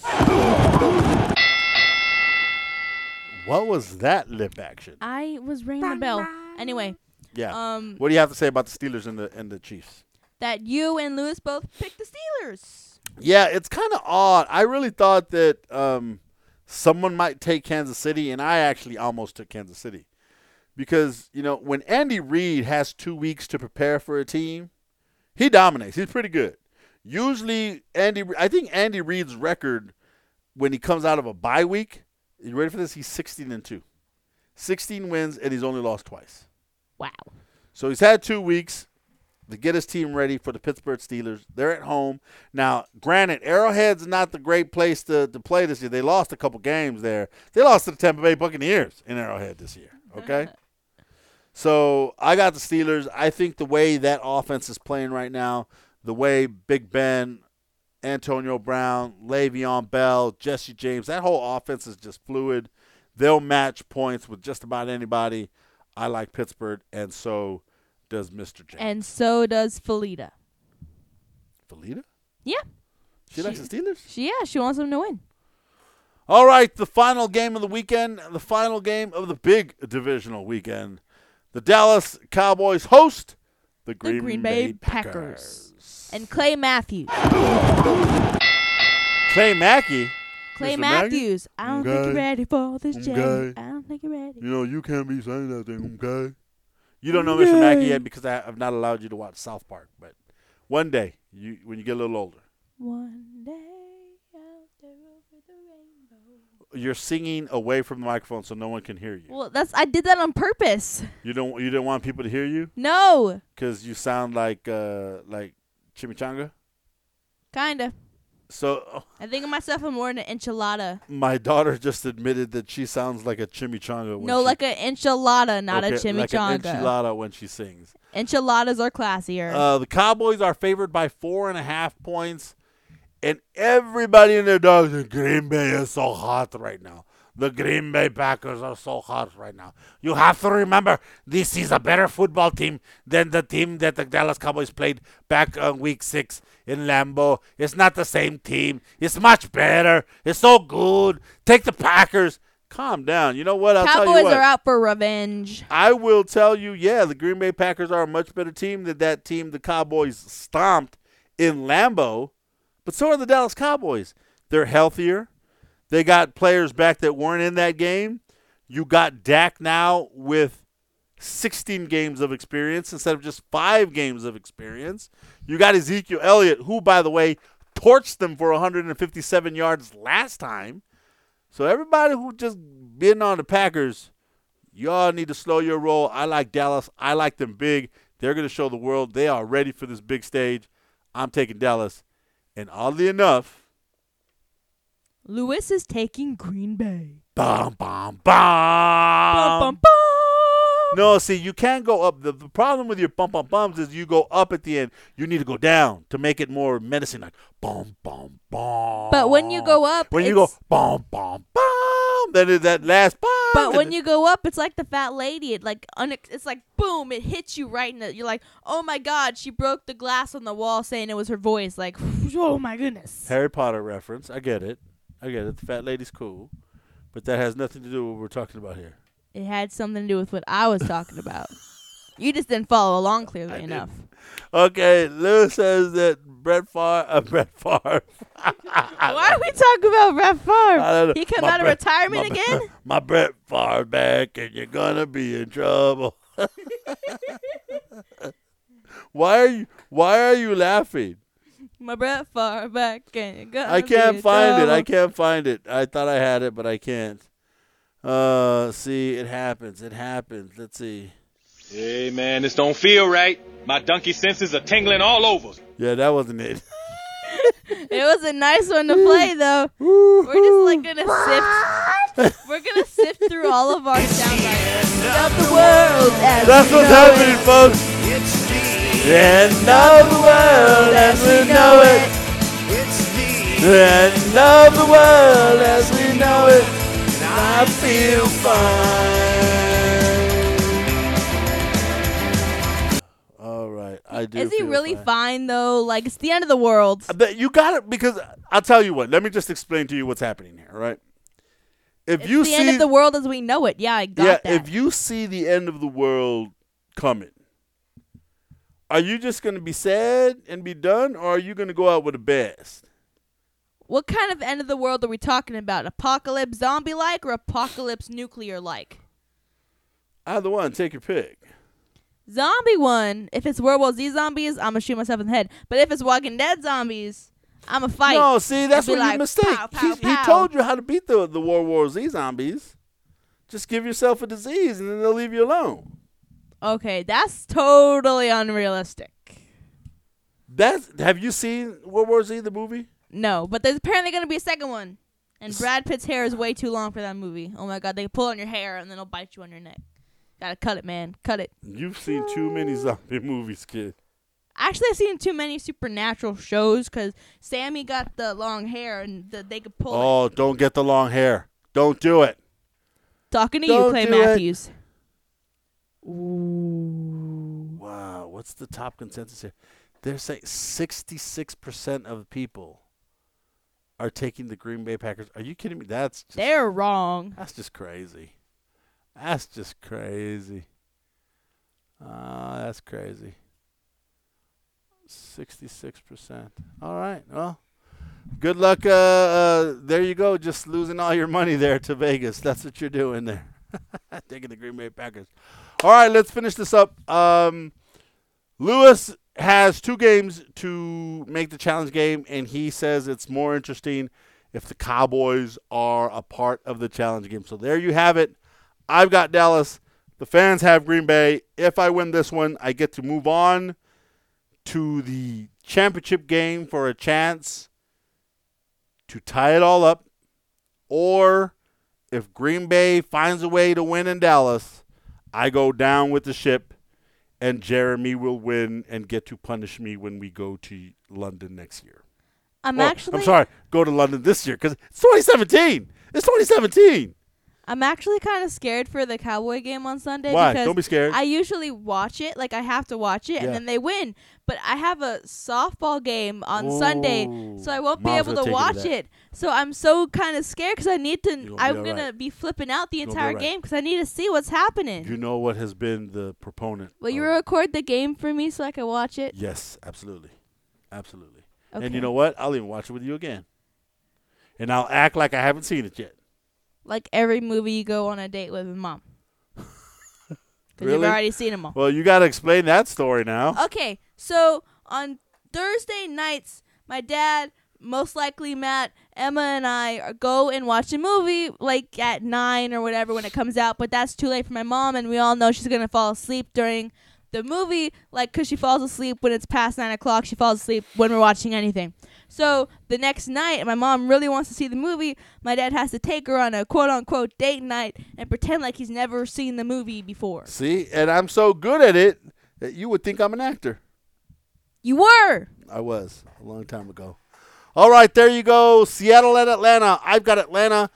What was that lip action? I was ringing the bell. Anyway. Yeah. What do you have to say about the Steelers and the Chiefs? That you and Lewis both picked the Steelers. Yeah, it's kind of odd. I really thought that someone might take Kansas City, and I actually almost took Kansas City. Because, when Andy Reid has 2 weeks to prepare for a team, he dominates. He's pretty good. Usually, I think Andy Reid's record when he comes out of a bye week, you ready for this? He's 16-2. 16 wins, and he's only lost twice. Wow. So he's had 2 weeks to get his team ready for the Pittsburgh Steelers. They're at home. Now, granted, Arrowhead's not the great place to play this year. They lost a couple games there. They lost to the Tampa Bay Buccaneers in Arrowhead this year, okay? So I got the Steelers. I think the way that offense is playing right now, the way Big Ben, Antonio Brown, Le'Veon Bell, Jesse James, that whole offense is just fluid. They'll match points with just about anybody. I like Pittsburgh, and so does Mr. James. And so does Felita. Felita? Yeah. She likes the Steelers? She wants them to win. All right, the final game of the weekend, the final game of the big divisional weekend. The Dallas Cowboys host the Green Bay Packers. And Clay Matthews. Clay Mackey. Clay Mr. Matthews. I don't think Okay. you're ready for this Okay. jam. I don't think you're ready. You know, you can't be saying that thing, okay? You don't know Mr. Mackey yet because I've not allowed you to watch South Park. But one day, when you get a little older, One day out there over the rainbow. you're singing away from the microphone so no one can hear you. Well, I did that on purpose. You didn't want people to hear you No. because you sound like chimichanga. Kinda. So I think of myself as more an enchilada. my daughter just admitted that she sounds like a chimichanga. When No, she, like an enchilada, not a like chimichanga. an enchilada when she sings. Enchiladas are classier. The Cowboys are favored by 4.5 points, and everybody and their dogs in Green Bay is so hot right now. The Green Bay Packers are so hot right now. You have to remember, this is a better football team than the team that the Dallas Cowboys played back on Week 6 in Lambeau. It's not the same team. It's much better. It's so good. Take the Packers. Calm down. You know what? I'll tell you Cowboys what. are out for revenge. I will tell you, yeah, the Green Bay Packers are a much better team than that team the Cowboys stomped in Lambeau. But so are the Dallas Cowboys. They're healthier. They got players back that weren't in that game. You got Dak now with 16 games of experience instead of just 5 games of experience. You got Ezekiel Elliott, who, by the way, torched them for 157 yards last time. So everybody who just been on the Packers, y'all need to slow your roll. I like Dallas. I like them big. They're going to show the world they are ready for this big stage. I'm taking Dallas. And oddly enough, Lewis is taking Green Bay. bum, bum, bum. Bum, bum, bum. No, see, you can't go up. The problem with your bum, bum, bums is you go up at the end. You need to go down to make it more menacing, like bum, bum, bum. But when you go up, when you go bum, bum, bum, then it's that last bum. But when you go up, it's like the fat lady. It's like boom, it hits you right in the. You're like, oh my god, she broke the glass on the wall, saying it was her voice. Like, oh my goodness. Harry Potter reference. I get it. The fat lady's cool, but that has nothing to do with what we're talking about here. It had something to do with what I was talking about. You just didn't follow along clearly enough. Okay, Lewis says that Brett Favre. Why are we talking about Brett I don't know. Favre? He came My out of Brett- retirement again? My Brett Favre back, and you're gonna be in trouble. Why are you laughing? My Brett Favre back and I can't find it. I can't find it. I thought I had it, but I can't. See, it happens. Let's see. Hey, man, this don't feel right. My donkey senses are tingling all over. Yeah, that wasn't it. It was a nice one to play, though. We're just like gonna sift. We're gonna sift through all of our sound bites of the world. That's what's happening, folks. The end of the world as we know it. The end of the world as we know it. I feel fine. All right, I do. Is he feel really fine though? Like, it's the end of the world. You got it, because I'll tell you what. Let me just explain to you what's happening here, all right? If It's you the see end of the world as we know it. Yeah, I got that. if you see the end of the world coming, are you just going to be sad and be done, or are you going to go out with a best? What kind of end of the world are we talking about? Apocalypse zombie-like or apocalypse nuclear-like? Either one, take your pick. Zombie one, if it's World War Z zombies, I'm going to shoot myself in the head. But if it's Walking Dead zombies, I'm going to fight. No, see, that's and be what you like, mistake. pow, pow, He pow. told you how to beat the World War Z zombies. Just give yourself a disease, and then they'll leave you alone. Okay, that's totally unrealistic. Have you seen World War Z, the movie? No, but there's apparently going to be a second one. And Brad Pitt's hair is way too long for that movie. Oh my god, they can pull on your hair and then it'll bite you on your neck. Gotta cut it, man. Cut it. You've seen too many zombie movies, kid. Actually, I've seen too many supernatural shows because Sammy got the long hair and they could pull it. Oh, don't get the long hair. Don't do it. Talking to don't you, Clay do it. Matthews. Wow, what's the top consensus here? They're saying 66% of people are taking the Green Bay Packers. Are you kidding me? That's They're wrong. That's just crazy. That's just crazy. That's crazy. 66%. All right. Well, good luck. There you go. Just losing all your money there to Vegas. That's what you're doing there. Taking the Green Bay Packers. All right. Let's finish this up. Lewis has 2 games to make the challenge game, and he says it's more interesting if the Cowboys are a part of the challenge game. So there you have it. I've got Dallas. The fans have Green Bay. If I win this one, I get to move on to the championship game for a chance to tie it all up. Or if Green Bay finds a way to win in Dallas, I go down with the ship, and Jeremy will win and get to punish me when we go to London next year. I'm go to London this year because it's 2017. It's 2017. I'm actually kind of scared for the Cowboy game on Sunday. Why? Because Don't be scared. I usually watch it. Like, I have to watch it, and then they win. But I have a softball game on Sunday, so I won't be Mom's able gonna to take you to watch that. it. So I'm so kind of scared because I need to. I'm be all going to right. be flipping out the You'll be entire all right. game because I need to see what's happening. You know what has been the proponent? Will you of- record the game for me so I can watch it? Yes, absolutely. Absolutely. Okay. And you know what? I'll even watch it with you again. And I'll act like I haven't seen it yet. Like every movie you go on a date with Mom. Because Really? you've already seen them all. Well, you got to explain that story now. Okay, so on Thursday nights, my dad, most likely Matt, Emma, and I go and watch a movie like at 9 or whatever when it comes out, but that's too late for my mom, and we all know she's going to fall asleep during the movie, like, because she falls asleep when it's past 9 o'clock. She falls asleep when we're watching anything. So the next night, my mom really wants to see the movie. My dad has to take her on a quote-unquote date night and pretend like he's never seen the movie before. See? And I'm so good at it that you would think I'm an actor. You were! I was a long time ago. All right, there you go. Seattle and Atlanta. I've got Atlanta.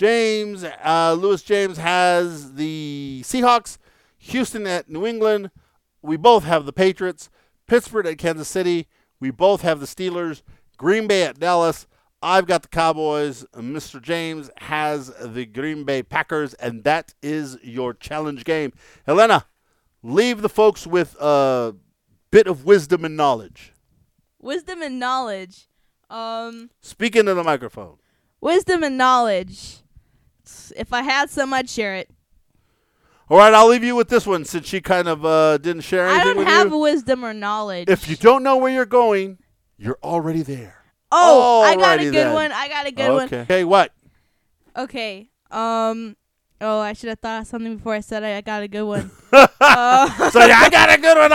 Lewis James has the Seahawks. Houston at New England. We both have the Patriots. Pittsburgh at Kansas City. We both have the Steelers. Green Bay at Dallas. I've got the Cowboys. Mr. James has the Green Bay Packers, and that is your challenge game. Helena, leave the folks with a bit of wisdom and knowledge. Wisdom and knowledge. Speak into the microphone. Wisdom and knowledge. If I had some, I'd share it. All right, I'll leave you with this one since she kind of didn't share I anything don't with have you. wisdom or knowledge. If you don't know where you're going, you're already there. Oh, I got a Alrighty good then. one. I got a good one. Okay, what? Okay. Oh, I should have thought of something before I said I got a good one. So I got a good one.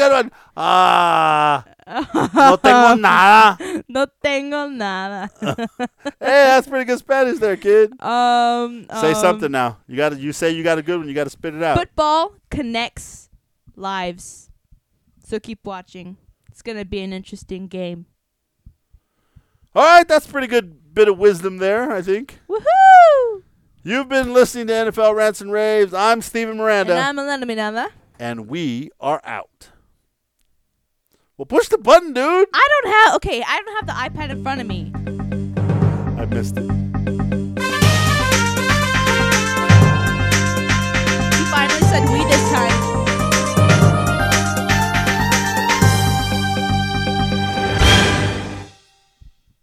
No tengo nada. No tengo nada. Hey, that's pretty good Spanish there, kid. Say Say something now. You say you got a good one. You got to spit it out. Football connects lives. So keep watching. It's going to be an interesting game. All right, that's a pretty good bit of wisdom there, I think. Woohoo! You've been listening to NFL Rants and Raves. I'm Steven Miranda. And I'm Elena Miranda. And we are out. Well, push the button, dude. I don't have the iPad in front of me. I missed it.